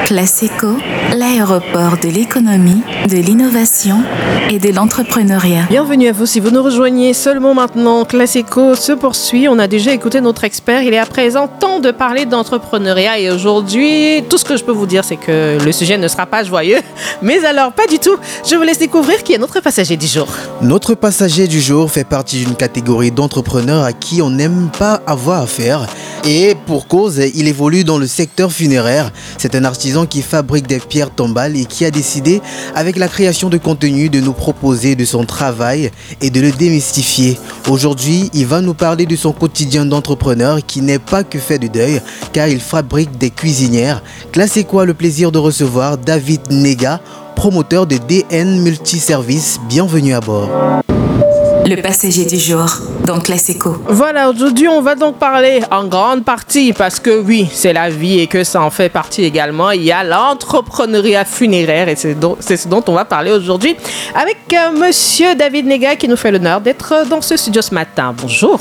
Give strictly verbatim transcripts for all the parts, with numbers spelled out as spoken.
Claseco, l'aéroport de l'économie, de l'innovation et de l'entrepreneuriat. Bienvenue à vous si vous nous rejoignez seulement maintenant. Claseco se poursuit. On a déjà écouté notre expert. Il est à présent temps de parler d'entrepreneuriat. Et aujourd'hui, tout ce que je peux vous dire, c'est que le sujet ne sera pas joyeux. Mais alors, pas du tout. Je vous laisse découvrir qui est notre passager du jour. Notre passager du jour fait partie d'une catégorie d'entrepreneurs à qui on n'aime pas avoir affaire. Et pour cause, il évolue dans le secteur funéraire. C'est un artisan qui fabrique des pierres tombales et qui a décidé, avec la création de contenu, de nous proposer de son travail et de le démystifier. Aujourd'hui, il va nous parler de son quotidien d'entrepreneur qui n'est pas que fait de deuil, car il fabrique des cuisinières. Claseco a le plaisir de recevoir David Nega, promoteur de D N Multiservice. Bienvenue à bord. Le passager du jour, dans Claseco. Voilà, aujourd'hui, on va donc parler en grande partie, parce que oui, c'est la vie et que ça en fait partie également. Il y a l'entrepreneuriat funéraire et c'est, donc, c'est ce dont on va parler aujourd'hui avec euh, monsieur David Nega qui nous fait l'honneur d'être dans ce studio ce matin. Bonjour.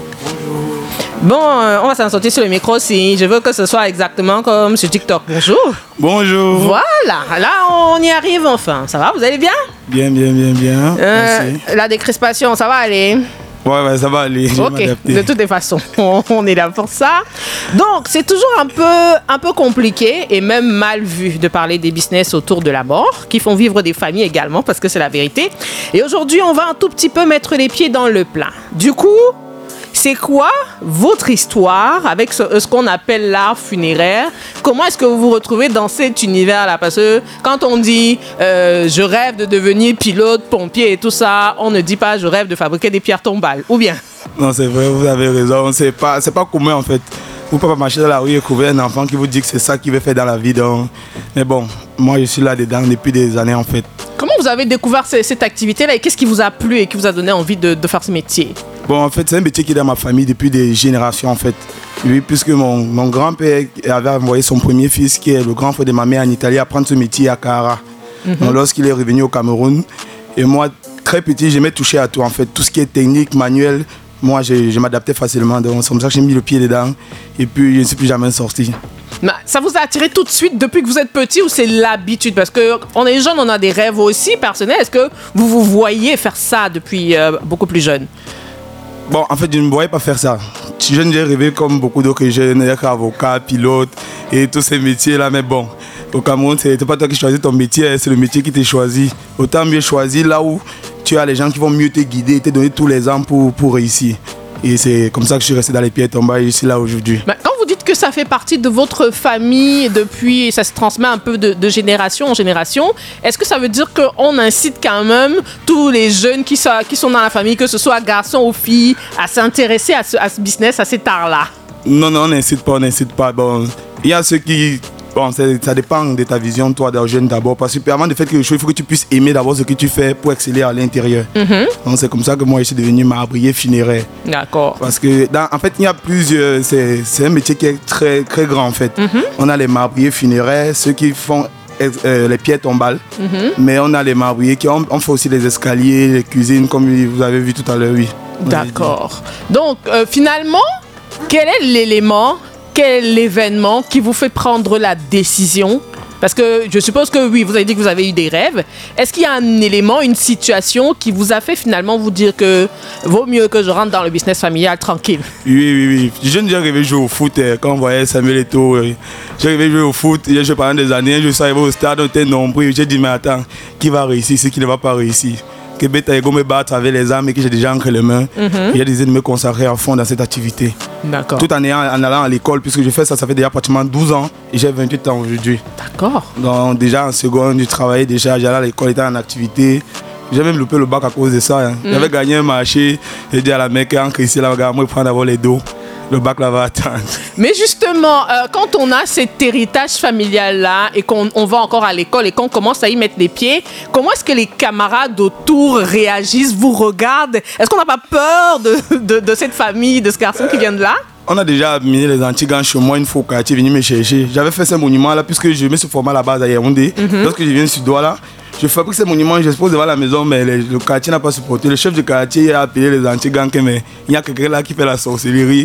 Bon, euh, on va s'en sortir sur le micro si je veux que ce soit exactement comme sur TikTok. Bonjour. Bonjour. Voilà, là on y arrive enfin. Ça va, vous allez bien? Bien, bien, bien, bien. Euh, la décrispation, ça va aller? Ouais, ouais, ça va aller. Je vais Ok, m'adapter. de toutes les façons, on, on est là pour ça. Donc, c'est toujours un peu, un peu compliqué et même mal vu de parler des business autour de la mort, qui font vivre des familles également, parce que c'est la vérité. Et aujourd'hui, on va un tout petit peu mettre les pieds dans le plat. Du coup, c'est quoi votre histoire avec ce, ce qu'on appelle l'art funéraire? Comment est-ce que vous vous retrouvez dans cet univers-là? Parce que quand on dit euh, je rêve de devenir pilote, pompier et tout ça, on ne dit pas je rêve de fabriquer des pierres tombales, ou bien? Non, c'est vrai, vous avez raison. C'est pas, c'est pas commun en fait. Vous ne pouvez pas marcher dans la rue et trouver un enfant qui vous dit que c'est ça qu'il veut faire dans la vie. Donc... Mais bon, moi je suis là-dedans depuis des années en fait. Comment vous avez découvert ce, cette activité-là et qu'est-ce qui vous a plu et qui vous a donné envie de, de faire ce métier? Bon, en fait, c'est un métier qui est dans ma famille depuis des générations, en fait. Oui, puisque mon, mon grand-père avait envoyé son premier fils, qui est le grand frère de ma mère en Italie, à prendre ce métier à Cara. Mm-hmm. Donc, lorsqu'il est revenu au Cameroun, et moi, très petit, j'aimais toucher à tout, en fait. Tout ce qui est technique, manuel, moi, je, je m'adaptais facilement. Donc, c'est comme ça que j'ai mis le pied dedans, et puis je ne suis plus jamais sorti. Ça vous a attiré tout de suite depuis que vous êtes petit ou c'est l'habitude? Parce qu'on est jeune, on a des rêves aussi personnels. Est-ce que vous vous voyez faire ça depuis euh, beaucoup plus jeune? Bon, en fait, je ne me voyais pas faire ça. Jeune, j'ai rêvé comme beaucoup d'autres jeunes, être avocat, pilote et tous ces métiers-là. Mais bon, au Cameroun, ce n'est pas toi qui choisis ton métier, c'est le métier qui t'a choisi. Autant mieux choisir là où tu as les gens qui vont mieux te guider et te donner tous les ans pour, pour réussir. Et c'est comme ça que je suis resté dans les pieds tombés et je suis là aujourd'hui. Mais quand vous dites que ça fait partie de votre famille depuis, ça se transmet un peu de, de génération en génération, est-ce que ça veut dire qu'on incite quand même tous les jeunes qui sont, qui sont dans la famille, que ce soit garçons ou filles, à s'intéresser à ce, à ce business, à cet art-là? Non, non, on n'incite pas, on n'incite pas. Bon, il y a ceux qui... Bon, ça dépend de ta vision, toi, d'un jeune d'abord. Parce que avant de faire quelque chose, il faut que tu puisses aimer d'abord ce que tu fais pour exceller à l'intérieur. Mm-hmm. Donc, c'est comme ça que moi, je suis devenu marbrier funéraire. D'accord. Parce que, dans, en fait, il y a plusieurs... C'est, c'est un métier qui est très, très grand, en fait. Mm-hmm. On a les marbriers funéraires, ceux qui font euh, les pierres tombales. Mm-hmm. Mais on a les marbriers qui ont, on fait aussi les escaliers, les cuisines, comme vous avez vu tout à l'heure, oui. D'accord. Donc, euh, finalement, quel est l'élément... Quel est l'événement qui vous fait prendre la décision? Parce que je suppose que oui, vous avez dit que vous avez eu des rêves. Est-ce qu'il y a un élément, une situation qui vous a fait finalement vous dire que vaut mieux que je rentre dans le business familial tranquille? Oui, oui, oui. J'ai déjà rêvé jouer au foot quand on voyait Samuel Eto'o. J'ai rêvé jouer au foot. J'ai joué pendant des années. Je suis arrivé au stade, on était nombreux. J'ai dit, mais attends, qui va réussir, ce qui ne va pas réussir? Que Betaïgo me batte avec les armes et que j'ai déjà entre les mains. Mm-hmm. J'ai décidé de me consacrer à fond dans cette activité. D'accord. Tout en, ayant, en allant à l'école, puisque je fais ça, ça fait déjà pratiquement douze ans et j'ai vingt-huit ans aujourd'hui. D'accord. Donc déjà en seconde, je travaillais déjà, j'allais à l'école, j'étais en activité. J'ai même loupé le bac à cause de ça. Hein. Mm. J'avais gagné un marché, j'ai dit à la mec, en ici, là, regarde, moi, prendre d'abord les dos. Le bac là va attendre. Mais justement, euh, quand on a cet héritage familial-là et qu'on on va encore à l'école et qu'on commence à y mettre les pieds, comment est-ce que les camarades autour réagissent, vous regardent? Est-ce qu'on n'a pas peur de, de, de cette famille, de ce garçon euh, qui vient de là? On a déjà amené les Antigans chez moi une fois au quartier, venu me chercher. J'avais fait ce monument-là puisque je me suis formé à la base à Yaoundé. Mm-hmm. Lorsque je viens sur Douala, je fabrique ce monument, je expose devant la maison, mais le, le quartier n'a pas supporté. Le chef du quartier a appelé les Antigans, mais il y a quelqu'un là qui fait la sorcellerie.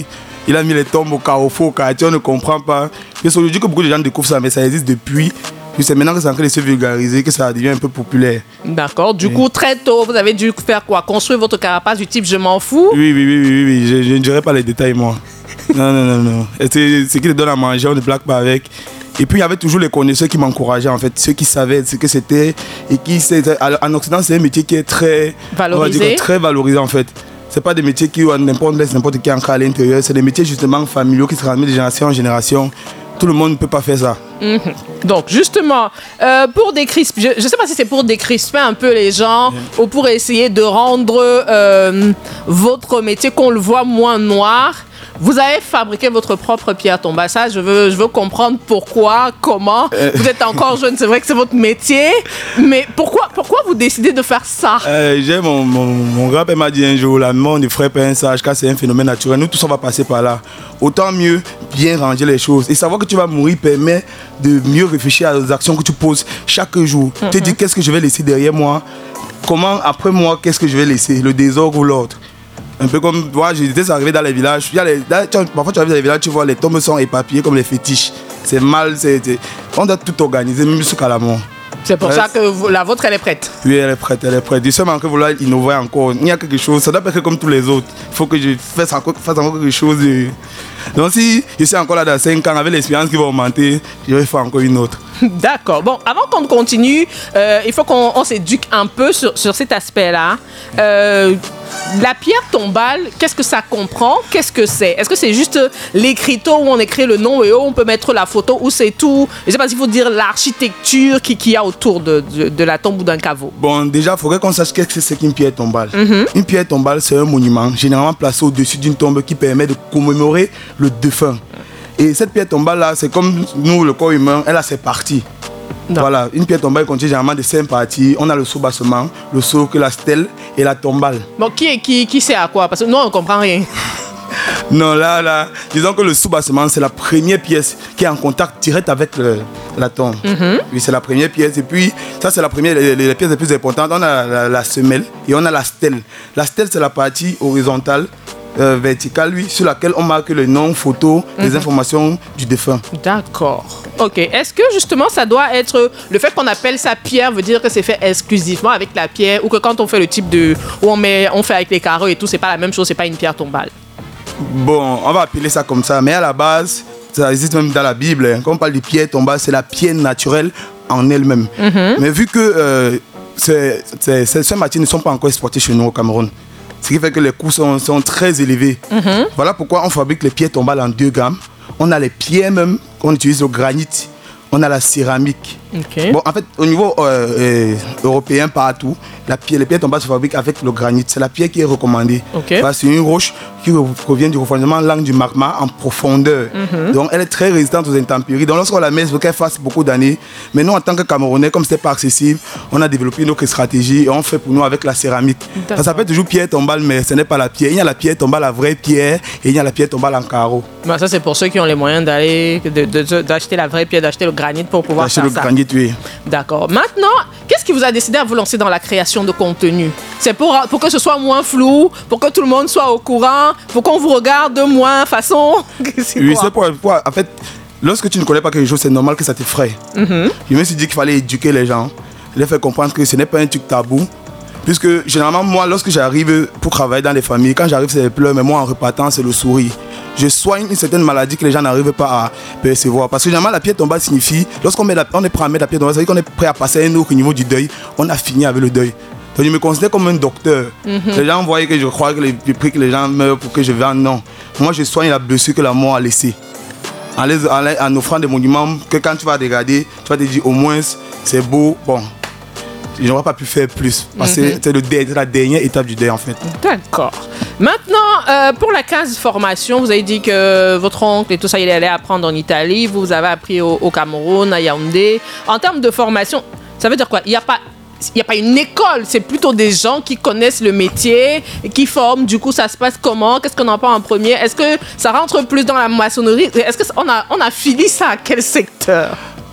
Il a mis les tombes au carrefour, au quartier, on ne comprend pas. Et c'est aujourd'hui que beaucoup de gens découvrent ça, mais ça existe depuis. Puis c'est maintenant que c'est en train de se vulgariser, que ça devient un peu populaire. D'accord. Du oui. coup, très tôt, vous avez dû faire quoi? Construire votre carapace du type je m'en fous? Oui, oui, oui, oui, oui. Je, je ne dirai pas les détails, moi. non, non, non, non. C'est ce qui te donne à manger, on ne blague pas avec. Et puis il y avait toujours les connaisseurs qui m'encourageaient, en fait, ceux qui savaient ce que c'était. Et qui, en Occident, c'est un métier qui est très valorisé. On va dire, très valorisé, en fait. C'est pas des métiers qui n'importe laisse n'importe qui entrer à l'intérieur. C'est des métiers justement familiaux qui se transmettent de génération en génération. Tout le monde ne peut pas faire ça. Mmh. Donc, justement, euh, pour décrisper, je ne sais pas si c'est pour décrisper un peu les gens mmh. ou pour essayer de rendre euh, votre métier, qu'on le voit moins noir. Vous avez fabriqué votre propre pierre tombale. Ça, je veux, je veux comprendre pourquoi, comment. Euh... Vous êtes encore jeune, c'est vrai que c'est votre métier. Mais pourquoi, pourquoi vous décidez de faire ça? euh, j'ai mon, mon, mon grand-père m'a dit un jour, la mort ne ferait pas un sage, car c'est un phénomène naturel. Nous tous, on va passer par là. Autant mieux bien ranger les choses. Et savoir que tu vas mourir permet de mieux réfléchir aux actions que tu poses chaque jour. Mm-hmm. Tu te dis, qu'est-ce que je vais laisser derrière moi? Comment, après moi, qu'est-ce que je vais laisser? Le désordre ou l'ordre? Un peu comme, moi, j'étais arrivé dans les villages. Il y a les, là, tu, parfois, tu arrives dans les villages, tu vois, les tombes sont éparpillées comme les fétiches. C'est mal, c'est, c'est, on doit tout organiser, même jusqu'à la mort. C'est pour ouais. ça que vous, la vôtre, elle est prête. Oui, elle est prête, elle est prête. Du seulement que vouloir innover encore. Il y a quelque chose, ça doit pas être comme tous les autres. Il faut que je fasse encore, fasse encore quelque chose. De... Donc, si je suis encore là dans cinq ans, avec l'expérience qui va augmenter, je vais faire encore une autre. D'accord. Bon, avant qu'on continue, euh, il faut qu'on on s'éduque un peu sur, sur cet aspect-là. Euh, la pierre tombale, qu'est-ce que ça comprend? Qu'est-ce que c'est? Est-ce que c'est juste l'écriteau où on écrit le nom et où on peut mettre la photo, ou c'est tout? Je ne sais pas s'il faut dire l'architecture qu'il qui y a autour de, de, de la tombe ou d'un caveau. Bon, déjà, il faudrait qu'on sache qu'est-ce que c'est qu'une pierre tombale. Mm-hmm. Une pierre tombale, c'est un monument généralement placé au-dessus d'une tombe qui permet de commémorer le défunt. Et cette pierre tombale-là, c'est comme nous, le corps humain, elle a ses parties. Non. Voilà, une pierre tombale contient généralement de cinq parties. On a le soubassement, le socle, la stèle et la tombale. Bon, qui, est, qui, qui sait à quoi? Parce que nous, on ne comprend rien. Non, là, là, disons que le soubassement, c'est la première pièce qui est en contact direct avec le, la tombe. Mm-hmm. Oui, c'est la première pièce. Et puis, ça, c'est la première, les, les pièces les plus importantes. On a la, la, la semelle et on a la stèle. La stèle, c'est la partie horizontale. Euh, verticale, oui, sur laquelle on marque le nom, photo, mm-hmm. les informations du défunt. D'accord. Ok. Est-ce que justement ça doit être le fait qu'on appelle ça pierre veut dire que c'est fait exclusivement avec la pierre, ou que quand on fait le type de où on met, on fait avec les carreaux et tout, c'est pas la même chose, c'est pas une pierre tombale? Bon, on va appeler ça comme ça, mais à la base, ça existe même dans la Bible. Hein. Quand on parle de pierre tombale, c'est la pierre naturelle en elle-même. Mm-hmm. Mais vu que euh, ces, ces, ces matières ne sont pas encore exportées chez nous au Cameroun, ce qui fait que les coûts sont, sont très élevés. Mm-hmm. Voilà pourquoi on fabrique les pierres tombales en deux gammes. On a les pierres même, on utilise le granit. On a la céramique. Okay. Bon, en fait, au niveau euh, euh, européen, partout, la pierre, les pierres tombales se fabriquent avec le granit. C'est la pierre qui est recommandée. Okay. C'est une roche qui provient du refroidissement lent du magma en profondeur. Mm-hmm. Donc, elle est très résistante aux intempéries. Donc, lorsqu'on la met, il faut qu'elle fasse beaucoup d'années. Mais nous, en tant que Camerounais, comme ce n'est pas accessible, on a développé une autre stratégie et on fait pour nous avec la céramique. Ça s'appelle toujours pierre tombale, mais ce n'est pas la pierre. Il y a la pierre tombale, la vraie pierre, et il y a la pierre tombale en carreau. Bah, ça, c'est pour ceux qui ont les moyens d'aller, de, de, de, d'acheter la vraie pierre, d'acheter le granit pour pouvoir faire le ça. Granit, oui. D'accord. Maintenant, qu'est-ce qui vous a décidé à vous lancer dans la création de contenu? C'est pour, pour que ce soit moins flou, pour que tout le monde soit au courant, pour qu'on vous regarde moins façon. C'est oui, c'est pour, pour. En fait, lorsque tu ne connais pas quelque chose, c'est normal que ça t'effraie. Mm-hmm. Je me suis dit qu'il fallait éduquer les gens, les faire comprendre que ce n'est pas un truc tabou. Puisque généralement, moi, lorsque j'arrive pour travailler dans les familles, quand j'arrive, c'est les pleurs, mais moi, en repartant, c'est le sourire. Je soigne une certaine maladie que les gens n'arrivent pas à percevoir. Parce que généralement, la pierre tombale signifie, lorsqu'on met la, on est prêt à mettre la pierre tombale, ça veut dire qu'on est prêt à passer à un autre niveau du deuil. On a fini avec le deuil. Donc, je me considère comme un docteur. Mm-hmm. Les gens voyaient que je crois que les, je prie que les gens meurent pour que je vienne. Non. Moi, je soigne la blessure que la mort a laissée. En, les, en, en offrant des monuments que quand tu vas regarder, tu vas te dire au moins, c'est beau. Bon. Je n'aurais pas pu faire plus. Parce que mm-hmm. c'est, le dé, c'est la dernière étape du deuil, en fait. D'accord. Maintenant, euh, pour la case formation, vous avez dit que votre oncle et tout ça, il allait apprendre en Italie. Vous avez appris au, au Cameroun, à Yaoundé. En termes de formation, ça veut dire quoi? Il n'y a pas... Il n'y a pas une école, c'est plutôt des gens qui connaissent le métier, qui forment. Du coup, ça se passe comment? Qu'est-ce qu'on en parle en premier? Est-ce que ça rentre plus dans la maçonnerie? Est-ce qu'on a, on a fini ça à quel secteur?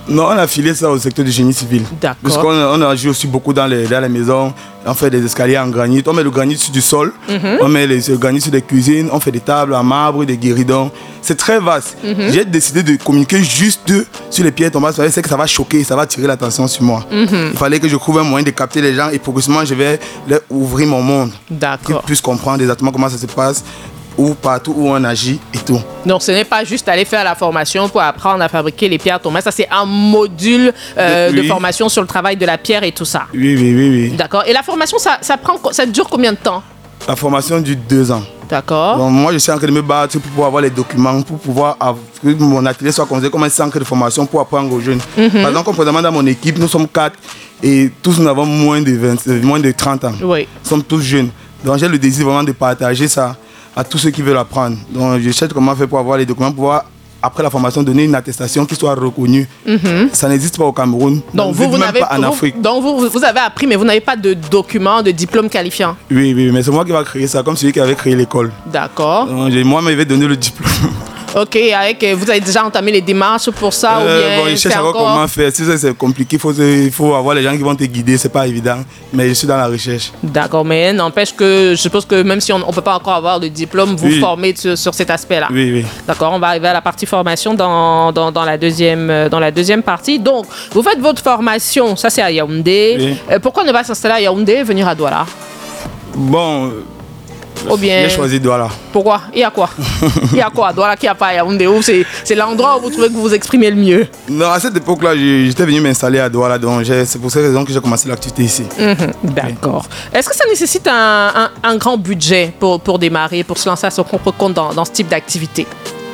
Non, on a filé ça au secteur du génie civil. D'accord. Parce qu'on on agit aussi beaucoup dans les, dans les maisons. On fait des escaliers en granit. On met le granit sur du sol. Mm-hmm. On met les, le granit sur des cuisines. On fait des tables en marbre, des guéridons. C'est très vaste. Mm-hmm. J'ai décidé de communiquer juste sur les pierres tombantes. C'est que ça va choquer, ça va attirer l'attention sur moi. Mm-hmm. Il fallait que je trouve un moyen de capter les gens et progressivement, je vais leur ouvrir mon monde. D'accord. Qu'ils puissent comprendre exactement comment ça se passe, où partout où on agit et tout. Donc ce n'est pas juste aller faire la formation pour apprendre à fabriquer les pierres tombantes. Ça, c'est un module euh, oui. de formation sur le travail de la pierre et tout ça. Oui, oui, oui. oui. D'accord. Et la formation, ça, ça, prend, ça dure combien de temps? La formation dure deux ans. D'accord. Donc, moi, je suis en train de me battre pour pouvoir avoir les documents, pour pouvoir avoir, que mon atelier soit considéré comme un centre de formation pour apprendre aux jeunes. Mm-hmm. Par exemple, comme présentement dans mon équipe, nous sommes quatre et tous nous avons moins de, vingt, moins de trente ans. Oui. Nous sommes tous jeunes. Donc j'ai le désir vraiment de partager ça à tous ceux qui veulent apprendre. Donc je cherche comment faire pour avoir les documents, pour pouvoir, après la formation, donner une attestation qui soit reconnue. Mm-hmm. Ça n'existe pas au Cameroun. Donc vous, vous même pas en vous, Afrique. Donc vous, vous avez appris, mais vous n'avez pas de document, de diplôme qualifiant. Oui, oui, mais c'est moi qui va créer ça, comme celui qui avait créé l'école. D'accord. Donc, moi, je vais donner le diplôme. Ok, avec, vous avez déjà entamé les démarches pour ça euh, ou bien bon, je cherche encore comment faire. Si c'est compliqué, il faut, il faut avoir les gens qui vont te guider, c'est pas évident. Mais je suis dans la recherche. D'accord, mais n'empêche que je suppose que même si on ne peut pas encore avoir de diplôme, vous oui. formez sur, sur cet aspect-là. Oui, oui. D'accord, on va arriver à la partie formation dans, dans, dans, la, deuxième, dans la deuxième partie. Donc, vous faites votre formation, ça c'est à Yaoundé. Oui. Euh, pourquoi ne pas s'installer à Yaoundé et venir à Douala? Bon... Ou bien... J'ai choisi Douala. Pourquoi? Il y a quoi? Il y a quoi? Douala qui a pas à Yaoundé? C'est, c'est l'endroit où vous trouvez que vous vous exprimez le mieux? Non, à cette époque-là, j'étais venu m'installer à Douala, donc c'est pour cette raison que j'ai commencé l'activité ici. Mmh, d'accord. Oui. Est-ce que ça nécessite un, un, un grand budget pour, pour démarrer, pour se lancer à son propre compte dans, dans ce type d'activité?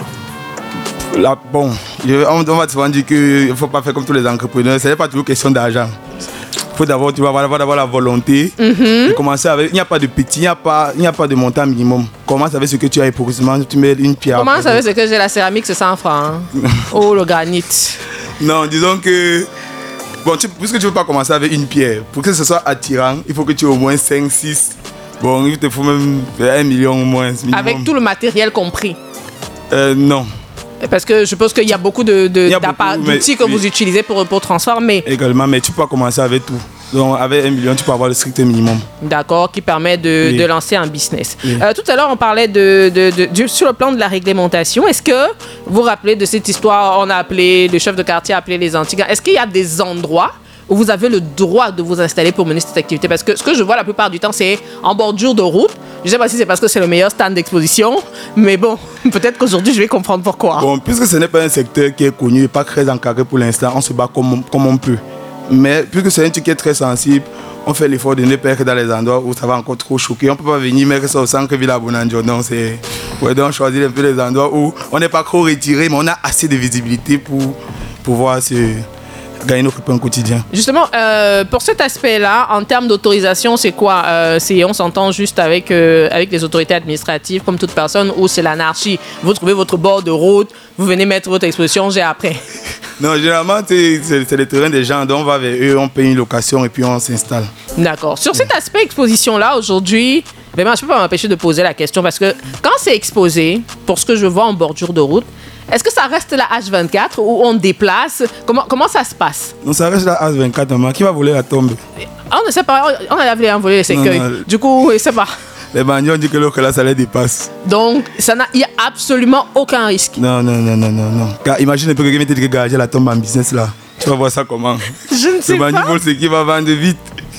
Là, bon, je, on, on va souvent dire qu'il ne faut pas faire comme tous les entrepreneurs, ce n'est pas toujours question d'argent. Il faut d'abord, tu vas avoir, avoir la volonté mm-hmm. de commencer avec. Il n'y a pas de petit, il n'y a pas, il n'y a pas de montant minimum. Commence avec ce que tu as et progressivement tu mets une pierre. Commence avec ce que j'ai, la céramique, c'est cent francs. Hein. Oh, le granit. Non, disons que. Bon, tu, puisque tu ne veux pas commencer avec une pierre, pour que ce soit attirant, il faut que tu aies au moins cinq, six. Bon, il te faut même un million au moins. Minimum. Avec tout le matériel compris? euh, Non. Parce que je pense qu'il y a beaucoup de, de, a beaucoup, d'outils que oui. vous utilisez pour, pour transformer. Également, mais tu peux commencer avec tout. Donc avec un million, tu peux avoir le strict minimum. D'accord, qui permet de, oui. de lancer un business. Oui. Euh, tout à l'heure, on parlait de, de, de, de, sur le plan de la réglementation. Est-ce que vous vous rappelez de cette histoire? On a appelé, le chef de quartier a appelé les Antigua. Est-ce qu'il y a des endroits où vous avez le droit de vous installer pour mener cette activité? Parce que ce que je vois la plupart du temps, c'est en bordure de route. Je ne sais pas si c'est parce que c'est le meilleur stand d'exposition, mais bon, peut-être qu'aujourd'hui, je vais comprendre pourquoi. Bon, puisque ce n'est pas un secteur qui est connu et pas très encadré pour l'instant, on se bat comme on, comme on peut. Mais puisque c'est un truc qui est très sensible, on fait l'effort de ne pas être dans les endroits où ça va encore trop choquer. On ne peut pas venir mettre ça au centre-ville à Bonanjo. Donc, c'est... Ouais, donc choisir un peu les endroits où on n'est pas trop retiré, mais on a assez de visibilité pour pouvoir se... gagner notre pain quotidien. Justement, euh, pour cet aspect-là, en termes d'autorisation, c'est quoi? euh, c'est, On s'entend juste avec, euh, avec les autorités administratives, comme toute personne, ou c'est l'anarchie? Vous trouvez votre bord de route, vous venez mettre votre exposition, j'ai après. Non, généralement, c'est, c'est le terrain des gens, donc on va vers eux, on paye une location et puis on s'installe. D'accord. Sur cet aspect exposition-là, aujourd'hui, vraiment, je ne peux pas m'empêcher de poser la question, parce que quand c'est exposé, pour ce que je vois en bordure de route, est-ce que ça reste la H vingt-quatre ou on déplace? Comment, comment ça se passe? Non, ça reste la H vingt-quatre, maman. Qui va voler la tombe? On ne sait pas. On a voulu voler les cercueils. Du coup, je ne sais pas. Les bandits ont dit que l'autre là, ça les dépasse. Donc, il n'y a absolument aucun risque. Non, non, non, non, non. non. Car imagine un peu que quelqu'un te dit que gager la tombe en business là. Tu vas voir ça comment? Je ne sais pas. Le bandit vole ce qui va vendre vite.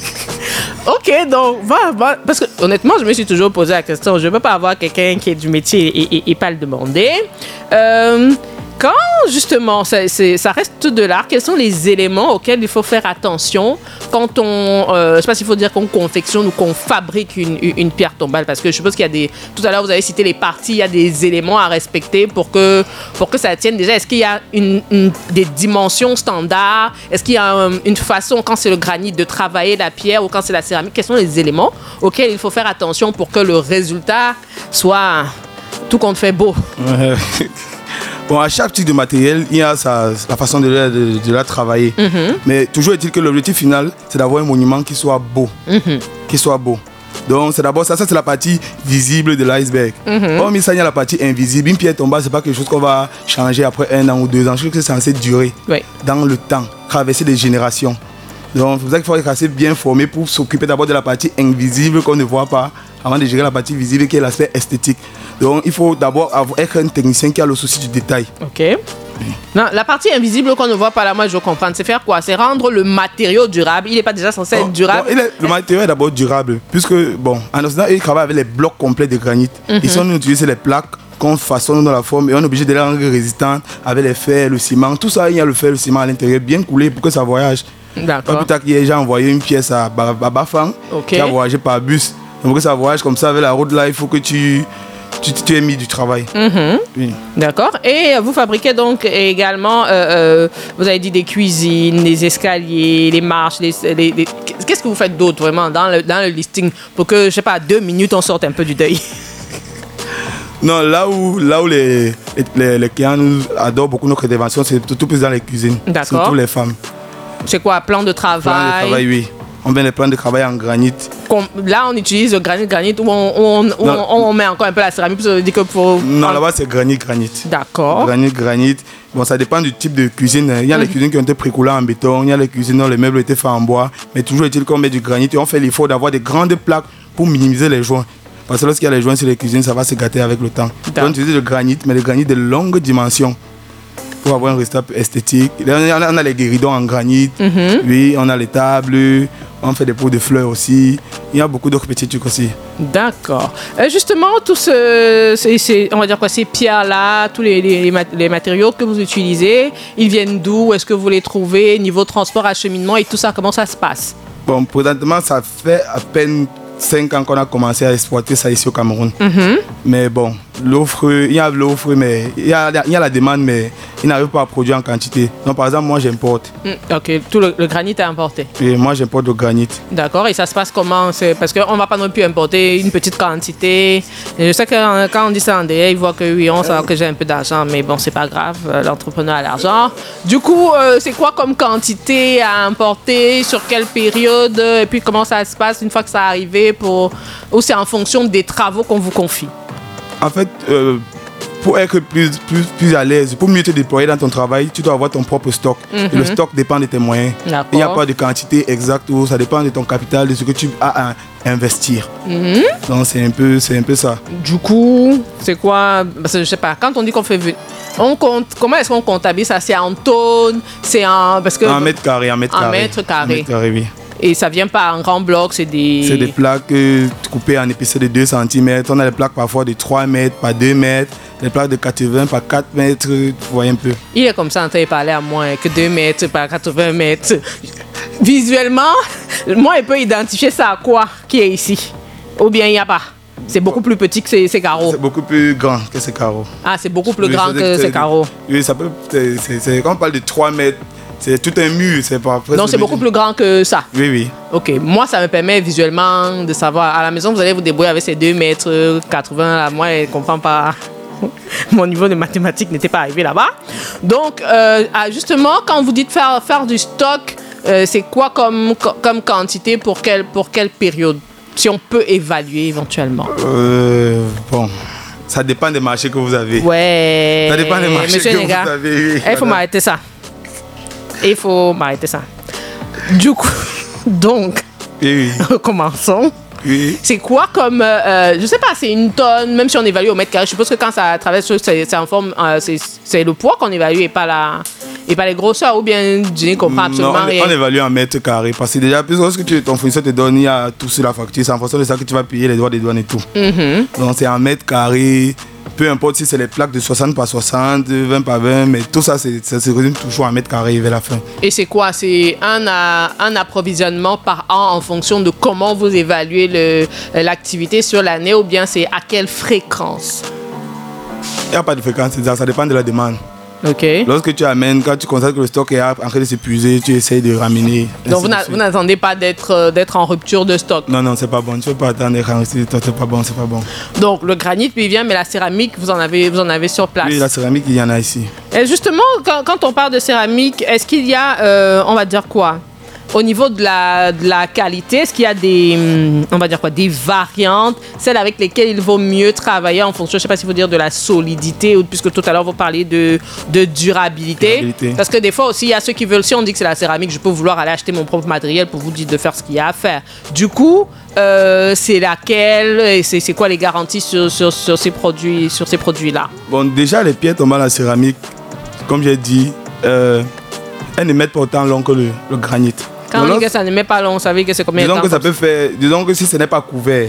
Ok, donc, va, va. Parce que honnêtement, je me suis toujours posé la question. Je ne peux pas avoir quelqu'un qui est du métier et, et, et pas le demander. Euh, quand, justement, ça, c'est, ça reste de l'art, quels sont les éléments auxquels il faut faire attention quand on... Euh, je ne sais pas s'il faut dire qu'on confectionne ou qu'on fabrique une, une pierre tombale. Parce que je suppose qu'il y a des... Tout à l'heure, vous avez cité les parties. Il y a des éléments à respecter pour que, pour que ça tienne. Déjà, est-ce qu'il y a une, une, des dimensions standards? Est-ce qu'il y a um, une façon, quand c'est le granit, de travailler la pierre ou quand c'est la céramique? Quels sont les éléments auxquels il faut faire attention pour que le résultat soit tout compte fait beau? Bon, à chaque type de matériel, il y a sa, la façon de la, de, de la travailler. Mm-hmm. Mais toujours est-il que l'objectif final, c'est d'avoir un monument qui soit beau. Mm-hmm. Qui soit beau. Donc c'est d'abord ça, ça c'est la partie visible de l'iceberg. Mm-hmm. Comme il y a la partie invisible, une pierre tombale, c'est pas quelque chose qu'on va changer après un an ou deux ans. Je trouve que c'est censé durer oui. dans le temps, traverser des générations. Donc c'est pour ça qu'il faut être assez bien formé pour s'occuper d'abord de la partie invisible qu'on ne voit pas, avant de gérer la partie visible qui est l'aspect esthétique. Donc il faut d'abord être un technicien qui a le souci du détail. Ok. Oui. Non, la partie invisible qu'on ne voit pas là, moi je veux comprendre, c'est faire quoi? C'est rendre le matériau durable. Il n'est pas déjà censé oh, être durable? Bon, il est, le matériau est d'abord durable, puisque bon, en Occident, ils travaillent avec les blocs complets de granit. Mm-hmm. Ils sont utilisés les plaques qu'on façonne dans la forme et on est obligé de les rendre résistantes avec les fers, le ciment. Tout ça, il y a le fer, le ciment à l'intérieur, bien coulé pour que ça voyage. D'accord. Plus tard, j'ai envoyé une pièce à Bafang okay. qui a voyagé par bus. Donc, pour que ça voyage comme ça avec la route là, il faut que tu, tu, tu aies mis du travail. Mm-hmm. Oui. D'accord. Et vous fabriquez donc également, euh, euh, vous avez dit des cuisines, des escaliers, les marches, les, les, les... qu'est-ce que vous faites d'autre vraiment dans le, dans le listing pour que, je sais pas, deux minutes, on sorte un peu du deuil? Non, là où, là où les, les, les clients nous adorent beaucoup notre intervention, c'est tout plus dans les cuisines. D'accord. Surtout les femmes. C'est quoi, plan de travail? Plan de travail, oui. On met les plans de travail en granit. Là, on utilise le granit, granit, ou on, on, on, on, on met encore un peu la céramique. Dit que pour... Non, là-bas, c'est granit, granit. D'accord. Granit, granit. Bon, ça dépend du type de cuisine. Il y a mmh. les cuisines qui ont été précoulées en béton, il y a les cuisines dont les meubles étaient faits en bois. Mais toujours est-il qu'on met du granit et on fait l'effort d'avoir des grandes plaques pour minimiser les joints. Parce que lorsqu'il y a les joints sur les cuisines, ça va se gâter avec le temps. Donc, on utilise le granit, mais le granit de longue dimension. Pour avoir un résultat esthétique. On a les guéridons en granit, mm-hmm. oui, on a les tables, on fait des pots de fleurs aussi. Il y a beaucoup d'autres petits trucs aussi. D'accord. Euh, justement, tous ce, ces, ces, on va dire quoi, ces pierres-là, tous les, les, les matériaux que vous utilisez, ils viennent d'où? Est-ce que vous les trouvez? Niveau transport, acheminement et tout ça, comment ça se passe? Bon, présentement, ça fait à peine cinq ans qu'on a commencé à exploiter ça ici au Cameroun. Mm-hmm. Mais bon, l'offre, il y a l'offre, mais il y a, il y a la demande, mais ils n'arrivent pas à produire en quantité. Donc par exemple, moi j'importe. Mm, ok, tout le, le granit est importé. Et moi j'importe le granit. D'accord, et ça se passe comment? C'est parce qu'on ne va pas non plus importer une petite quantité. Et je sais que quand on dit ça en D A, ils voient que oui, on sait que j'ai un peu d'argent, mais bon, c'est pas grave, l'entrepreneur a l'argent. Du coup, euh, c'est quoi comme quantité à importer? Sur quelle période? Et puis comment ça se passe une fois que ça est arrivé? Pour... Ou c'est en fonction des travaux qu'on vous confie? En fait, euh, pour être plus, plus, plus à l'aise, pour mieux te déployer dans ton travail, tu dois avoir ton propre stock. Mm-hmm. Et le stock dépend de tes moyens. Il n'y a pas de quantité exacte, ou ça dépend de ton capital, de ce que tu as à investir. Mm-hmm. Donc c'est un peu, c'est un peu ça. Du coup, c'est quoi? Parce que je sais pas, quand on dit qu'on fait... On compte, comment est-ce qu'on comptabilise ça? C'est en tonnes? C'est en... Parce que... En mètre carré, en mètre carré. En mètre carré. En mètre carré, oui. Et ça vient pas en grand bloc, c'est des... C'est des plaques euh, coupées en épaisseur de deux centimètres. On a des plaques parfois de trois mètres par deux mètres. Des plaques de quatre-vingts par quatre mètres. Vous voyez un peu. Il est comme ça en train de parler à moi, que deux mètres par quatre-vingts mètres. Visuellement, moi, je peux identifier ça à quoi qui est ici. Ou bien il n'y a pas. C'est beaucoup plus petit que ces, ces carreaux. C'est beaucoup plus grand que ces carreaux. Ah, c'est beaucoup plus oui, grand que ces carreaux. Oui, ça peut... C'est, c'est, c'est, quand on parle de trois mètres, c'est tout un mur, c'est pas... Donc c'est beaucoup plus grand que ça? Oui, oui. Ok, moi ça me permet visuellement de savoir, à la maison vous allez vous débrouiller avec ces deux mètres quatre-vingts, là, moi je ne comprends pas, mon niveau de mathématiques n'était pas arrivé là-bas. Donc euh, justement, quand vous dites faire, faire du stock, euh, c'est quoi comme, comme quantité pour quelle, pour quelle période? Si on peut évaluer éventuellement. Euh, bon... Ça dépend des marchés que vous avez. Ouais. Ça dépend des marchés Monsieur que Nega, vous avez. Il faut m'arrêter ça. Il faut m'arrêter ça. Du coup, donc, oui. Commençons. Oui. C'est quoi comme, euh, je sais pas, c'est une tonne, même si on évalue au mètre carré, je suppose que quand ça traverse, c'est, c'est en forme, euh, c'est, c'est le poids qu'on évalue et pas la... Et pas les grosseurs, ou bien je ne comprends absolument non, on, rien. On évalue en mètre carré. Parce que déjà, plus lorsque tu, ton fournisseur te donne, il y a tout sur la facture. C'est en fonction de ça que tu vas payer les droits des douanes et tout. Mm-hmm. Donc c'est en mètre carré. Peu importe si c'est les plaques de soixante par soixante, vingt par vingt, mais tout ça, c'est, ça se résume toujours en mètre carré vers la fin. Et c'est quoi? C'est un, un approvisionnement par an en fonction de comment vous évaluez le, l'activité sur l'année, ou bien c'est à quelle fréquence? Il n'y a pas de fréquence, ça, ça dépend de la demande. Okay. Lorsque tu amènes, quand tu constates que le stock est en train de s'épuiser, tu essayes de ramener. Donc vous, n'a, vous n'attendez pas d'être, euh, d'être en rupture de stock? Non, non, c'est pas bon. Tu ne peux pas attendre d'être en rupture de stock, c'est pas bon, c'est pas bon. Donc le granit, puis il vient, mais la céramique, vous en avez, vous en avez sur place? Oui, la céramique, il y en a ici. Et justement, quand, quand on parle de céramique, est-ce qu'il y a, euh, on va dire quoi? au niveau de la, de la qualité, est-ce qu'il y a des, on va dire quoi, des variantes, celles avec lesquelles il vaut mieux travailler en fonction, je ne sais pas s'il faut dire de la solidité, ou puisque tout à l'heure vous parliez de, de durabilité. durabilité. Parce que des fois aussi, il y a ceux qui veulent, si on dit que c'est la céramique, je peux vouloir aller acheter mon propre matériel pour vous dire de faire ce qu'il y a à faire. Du coup, euh, c'est laquelle et c'est, c'est quoi les garanties sur, sur, sur ces produits, sur ces produits-là? Bon, déjà, les pierres tombales en céramique, comme j'ai dit, euh, elles ne mettent pas autant long que le, le granit. Quand on dit que ça ne met pas long, vous savez que c'est combien de temps? Disons que ça peut faire, disons que si ce n'est pas couvert,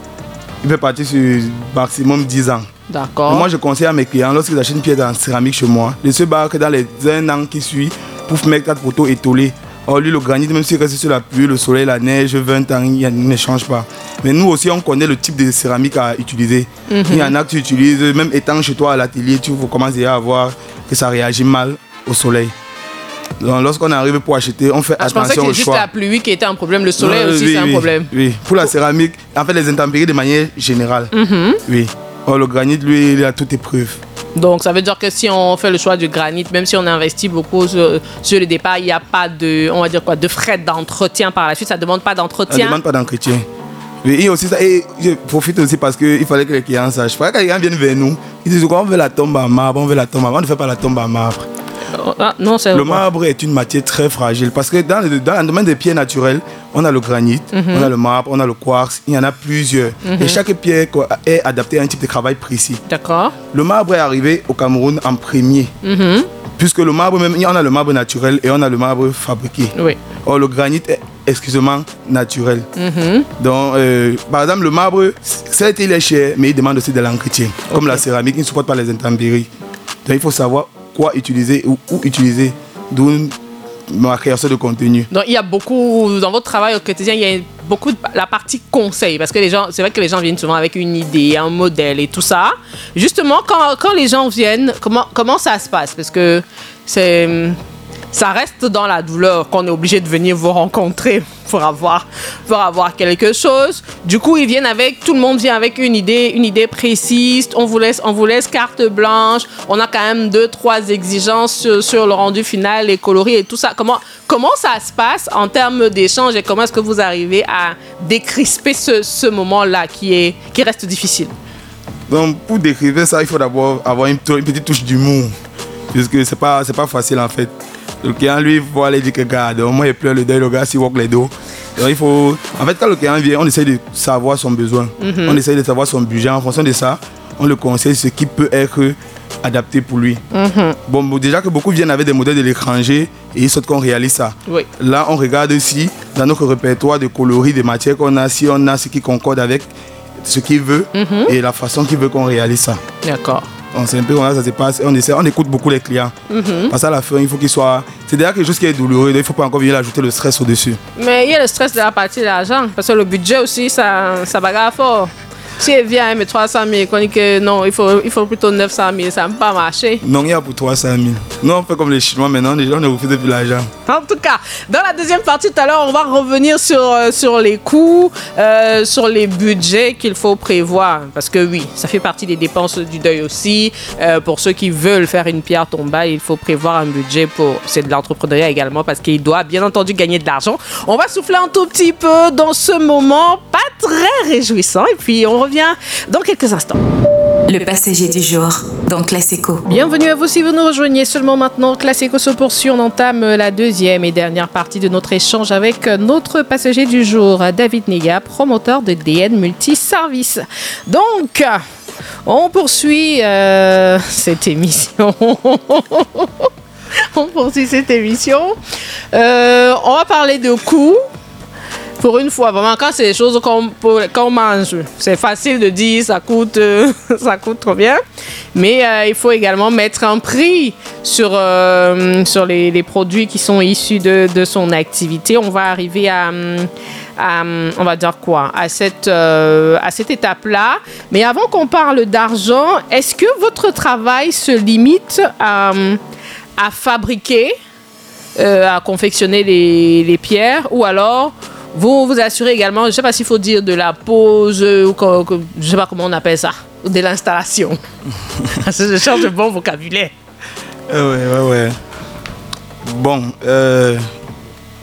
il peut partir sur maximum dix ans. D'accord. Et moi, je conseille à mes clients, lorsqu'ils achètent une pierre en céramique chez moi, de se battre dans les un an qui suit pour mettre quatre photos étolées. Or, lui, le granit, même s'il reste sur la pluie, le soleil, la neige, vingt ans, il ne change pas. Mais nous aussi, on connaît le type de céramique à utiliser. Mm-hmm. Il y en a que tu utilises, même étant chez toi à l'atelier, tu commences déjà à voir que ça réagit mal au soleil. Donc, lorsqu'on arrive pour acheter, on fait ah, attention au choix. Je pensais que c'est juste la pluie qui était un problème, le soleil non, aussi oui, c'est oui, un problème. Oui, pour la céramique, en fait, les intempéries de manière générale. Mm-hmm. Oui. Or, le granit, lui, il a toute épreuve. Donc, ça veut dire que si on fait le choix du granit, même si on investit beaucoup sur, sur le départ, il n'y a pas de, on va dire quoi, de frais d'entretien par la suite. Ça ne demande pas d'entretien. Ça ne demande pas d'entretien. Oui, et aussi ça, et je profite aussi parce qu'il fallait que les clients sachent. Il fallait que les clients viennent vers nous. Ils disent qu'on veut la tombe en marbre, on veut la tombe en marbre. On ne fait pas la tombe en marbre. Ah, non, c'est le marbre est une matière très fragile parce que dans le, dans le domaine des pierres naturelles, on a le granit, mm-hmm. on a le marbre, on a le quartz, il y en a plusieurs. Mm-hmm. Et chaque pierre est adaptée à un type de travail précis. D'accord. Le marbre est arrivé au Cameroun en premier. Mm-hmm. Puisque le marbre, même, on a le marbre naturel et on a le marbre fabriqué. Oui. Or, le granit est exclusivement naturel. Mm-hmm. Donc, euh, par exemple, le marbre, certes, il est cher, mais il demande aussi de l'entretien. Okay. Comme la céramique, il ne supporte pas les intempéries. Donc, il faut savoir quoi utiliser ou où utiliser, d'où ma création de contenu. Donc il y a beaucoup, dans votre travail au quotidien, il y a beaucoup de la partie conseil, parce que les gens, c'est vrai que les gens viennent souvent avec une idée, un modèle et tout ça. Justement, quand, quand les gens viennent, comment, comment ça se passe? Parce que c'est... ça reste dans la douleur qu'on est obligé de venir vous rencontrer pour avoir, pour avoir quelque chose. Du coup, ils viennent avec, tout le monde vient avec une idée, une idée précise. On vous laisse, on vous laisse carte blanche. On a quand même deux, trois exigences sur, sur le rendu final, les coloris et tout ça. Comment, comment ça se passe en termes d'échange et comment est-ce que vous arrivez à décrisper ce, ce moment-là qui, est, qui reste difficile? Donc, pour décrire ça, il faut d'abord avoir une, une petite touche d'humour. Puisque c'est pas, c'est pas facile en fait. Le client, lui, voit les dire que regarde, au moins il pleure le deuil, le gars, s'il walk les dos. Donc, il faut... En fait, quand le client vient, on essaie de savoir son besoin. Mm-hmm. On essaie de savoir son budget. En fonction de ça, on le conseille ce qui peut être adapté pour lui. Mm-hmm. Bon, bon, déjà que beaucoup viennent avec des modèles de l'étranger et ils souhaitent qu'on réalise ça. Oui. Là, on regarde aussi dans notre répertoire de coloris, de matières qu'on a, si on a ce qui concorde avec ce qu'il veut mm-hmm. et la façon qu'il veut qu'on réalise ça. D'accord. On sait un peu comment ça se passe, on, essaie, on écoute beaucoup les clients. Mm-hmm. Parce qu'à la fin, il faut qu'il soit... C'est déjà quelque chose qui est douloureux, il ne faut pas encore venir ajouter le stress au-dessus. Mais il y a le stress de la partie de l'argent, parce que le budget aussi, ça, ça bagarre fort. Si elle vient avec trois cent mille, qu'on dit que non, il faut, il faut plutôt neuf cent mille, ça ne va pas marcher. Non, il y a pour trois cent mille. Nous, on fait comme les Chinois maintenant, les gens ne refusent plus l'argent. En tout cas, dans la deuxième partie, tout à l'heure, on va revenir sur, euh, sur les coûts, euh, sur les budgets qu'il faut prévoir. Parce que oui, ça fait partie des dépenses du deuil aussi. Euh, pour ceux qui veulent faire une pierre tombale, il faut prévoir un budget pour... C'est de l'entrepreneuriat également, parce qu'il doit bien entendu gagner de l'argent. On va souffler un tout petit peu dans ce moment, pas très réjouissant, et puis on revient dans quelques instants. Le passager du jour dans Classico. Bienvenue à vous si vous nous rejoignez seulement maintenant. Classico se poursuit, on entame la deuxième et dernière partie de notre échange avec notre passager du jour, David Niga, promoteur de D N Multiservice. Donc, on poursuit euh, cette émission. on poursuit cette émission. Euh, on va parler de coûts. Pour une fois, vraiment, quand c'est des choses qu'on, qu'on mange, c'est facile de dire ça coûte, euh, ça coûte trop bien. Mais euh, il faut également mettre un prix sur, euh, sur les, les produits qui sont issus de, de son activité. On va arriver à, à on va dire quoi, à cette, euh, à cette étape-là. Mais avant qu'on parle d'argent, est-ce que votre travail se limite à, à fabriquer, euh, à confectionner les, les pierres, ou alors vous vous assurez également, je ne sais pas s'il faut dire de la pose, ou je ne sais pas comment on appelle ça, de l'installation. Je cherche le bon vocabulaire. Euh, ouais, ouais, ouais. Bon, euh,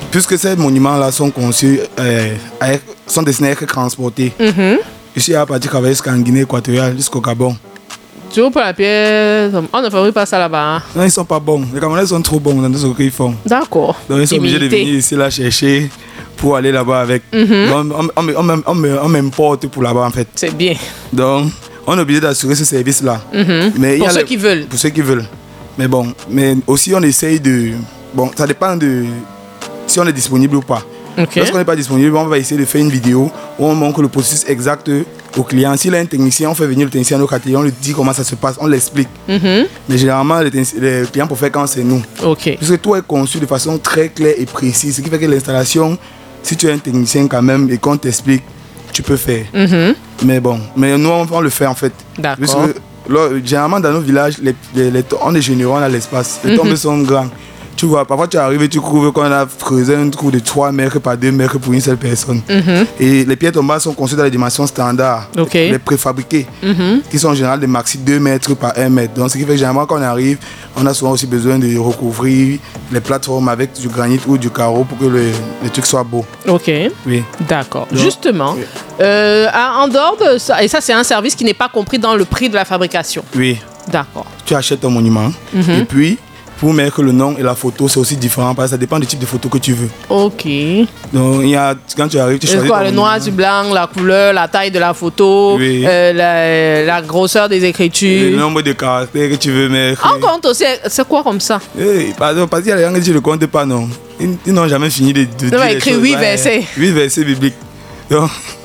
puisque ces monuments-là sont conçus, euh, avec, sont destinés à être transportés. Mhm. Ici, à partir travailler jusqu'en Guinée équatoriale, jusqu'au Gabon. Tu veux pas la pièce? On ne fabrique pas ça là-bas. Hein? Non, ils sont pas bons. Les Camerounais sont trop bons dans tout ce qu'ils font. D'accord. Donc, ils sont obligés de Immunité. venir ici là chercher pour aller là-bas avec. Mhm. Donc, on, on, on, on, on, on m'importe pour là-bas en fait. C'est bien. Donc, on est obligé d'assurer ce service-là. Mhm. Mais il y Pour a ceux les- qui veulent. Pour ceux qui veulent. Mais bon, mais aussi on essaye de... Bon, ça dépend de si on est disponible ou pas. Ok. Lorsqu'on n'est pas disponible, on va essayer de faire une vidéo où on montre le processus exact au client. S'il a un technicien, on fait venir le technicien à notre atelier, on lui dit comment ça se passe, on l'explique. Mhm. Mais généralement, les, technici- les clients pour faire quand c'est nous. Ok. Puisque tout est conçu de façon très claire et précise. Ce qui fait que l'installation, si tu es un technicien quand même et qu'on t'explique, tu peux faire. Mhm. Mais bon, mais nous on, on le fait en fait. D'accord. Puisque, là, généralement dans nos villages, les, les, les to- on est généreux, on a l'espace. Les tombes sont grands. Tu vois, parfois tu arrives et tu trouves qu'on a creusé un trou de trois mètres par deux mètres pour une seule personne. Mhm. Et les pierres tombantes sont conçues dans les dimensions standards, Ok. les préfabriquées, Mhm. qui sont en général des maxi deux mètres par un mètre. Donc ce qui fait que généralement quand on arrive, on a souvent aussi besoin de recouvrir les plateformes avec du granit ou du carreau pour que le, le truc soit beau. Ok. Oui. D'accord. Donc, Justement, oui. euh, en dehors de ça, et ça c'est un service qui n'est pas compris dans le prix de la fabrication. Oui. D'accord. Tu achètes un monument et puis pour mettre le nom et la photo, c'est aussi différent parce que ça dépend du type de photo que tu veux. Ok. Donc, il y a, quand tu arrives, tu C'est choisis. quoi, ton le noir monument. du blanc, la couleur, la taille de la photo, Oui. euh, la, la grosseur des Le écritures. nombre de caractères que tu veux mettre. En compte aussi, c'est quoi comme ça? Eh, pardon, parce qu'il y a des gens qui ne le comptent pas, non. Ils, ils n'ont jamais fini de, de dire. mais les écrit choses. huit Ouais, versets. Huit versets bibliques. Donc,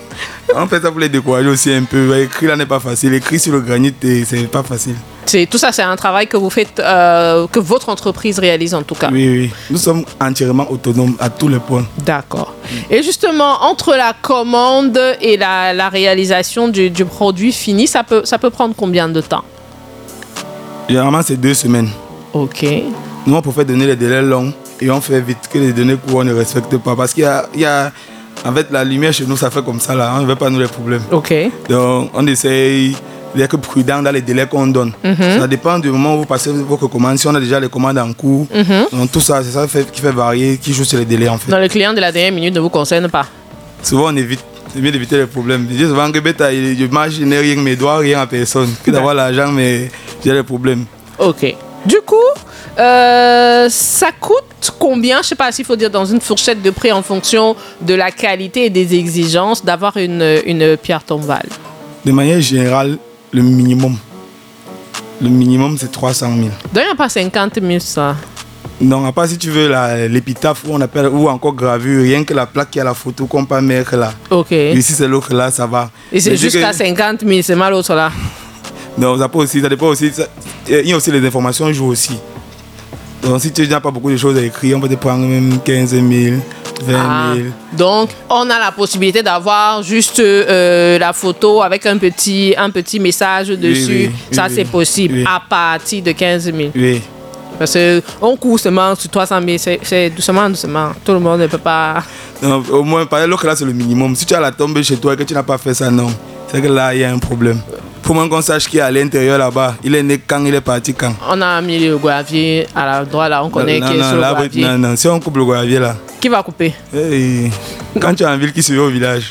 on fait ça pour les décourager aussi un peu. Ouais, écrire là n'est pas facile. Écrire sur le granit, eh, c'est pas facile. C'est, tout ça, c'est un travail que vous faites, euh, que votre entreprise réalise en tout cas. Oui, oui. Nous sommes entièrement autonomes à tous les points. D'accord. Et justement, entre la commande et la, la réalisation du, du produit fini, ça peut, ça peut prendre combien de temps? Généralement, c'est deux semaines. Ok. Nous, on préfère donner les délais longs et on fait vite que les délais courts, on ne respecte pas. Parce qu'il y a, il y a, en fait, la lumière chez nous, ça fait comme ça, là. On ne veut pas nous les problèmes. Ok. Donc, on essaye d'être prudent dans les délais qu'on donne. Mhm. Ça dépend du moment où vous passez votre commande. Si on a déjà les commandes en cours, Mhm. donc tout ça, c'est ça fait- qui fait varier, qui joue sur les délais, en fait. Donc, le client de la dernière minute ne vous concerne pas. Souvent, on évite. C'est mieux d'éviter les problèmes. Je dis souvent que bêta, je mange, je n'ai rien, mais je dois rien à personne. Que d'avoir l'argent, mais j'ai les problèmes. Ok. Du coup, euh, ça coûte combien? Je sais pas s'il faut dire dans une fourchette de prix en fonction de la qualité et des exigences d'avoir une, une pierre tombale. De manière générale, le minimum. Le minimum, c'est trois cent mille. Donc, il n'y a pas cinquante mille, ça. Non, à part si tu veux la- l'épitaphe ou on appelle ou encore gravure, rien que la plaque qui a la photo qu'on peut mettre là. Ok. Et si c'est l'autre là, ça va. Et c'est Mais dès jusqu'à que- cinquante mille, c'est mal l'autre là. Non, ça peut aussi, ça dépend aussi. ça- Il y a aussi les informations jouent aussi. Donc si tu n'as pas beaucoup de choses à écrire, on peut te prendre même quinze mille, vingt Ah. mille. Donc, on a la possibilité d'avoir juste euh, la photo avec un petit, un petit message dessus. oui, Ça, oui, c'est oui. possible Oui. à partir de quinze mille. Oui. Parce qu'on court seulement sur trois cent mille, c'est c'est doucement, doucement. Tout le monde ne peut pas. Non, au moins, par l'autre là, c'est le minimum. Si tu as la tombe chez toi et que tu n'as pas fait ça, non. C'est que là, il y a un problème. Pour moi qu'on sache qui est à l'intérieur là-bas, il est né quand, il est parti quand. On a mis le gravier à la droite là, on connaît non, qui est non, sur le là, gravier. non, non, si on coupe le gravier là. Qui va couper? Hey, quand tu es en ville, qui se veut au village?